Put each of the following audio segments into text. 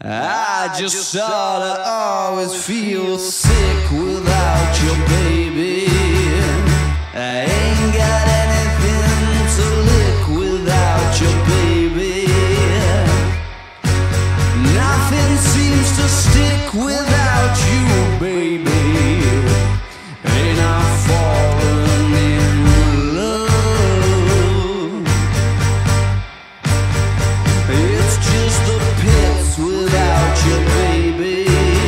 I just sort of always feel sick without you, baby. I ain't got anything to lick without you, baby. Nothing seems to stick without you, baby. Ain't I fallen in love? It's just the pits without you, baby.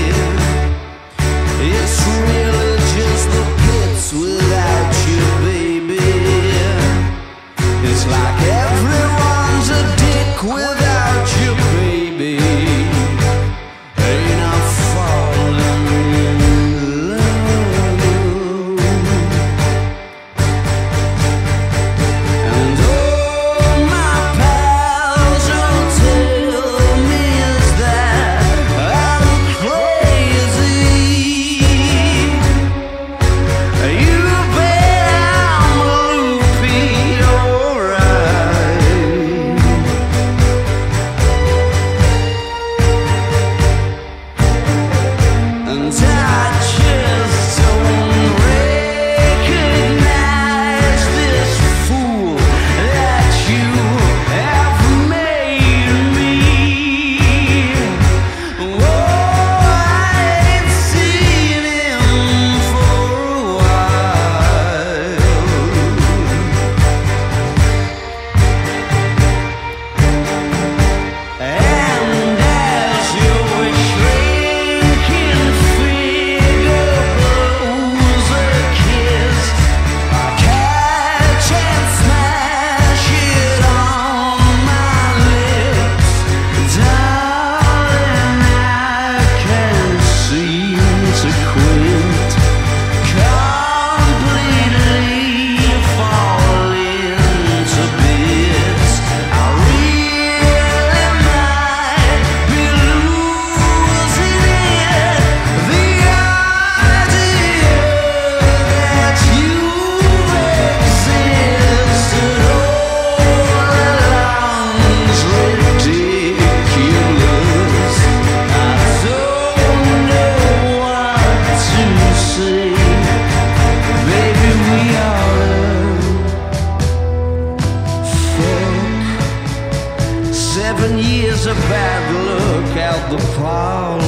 It's really just the pits without you, baby. It's like everyone's a dick without you, baby. Ain't I falling in love? And all my pals will tell me is that I'm crazy. You bet I'm loopy, alright. And I just don't recognize this fool that you have made me. Oh, I ain't seen him for a while. And as your shrinking figure blows a kiss, I catch and smash it on my lips. Darling, I can't seem to quit. Completely fall into bits. I really might be losing it. The idea that you've existed all along's ridiculous. I don't know what to say. Baby, we oughta fuck. 7 years of bad luck out the parlor.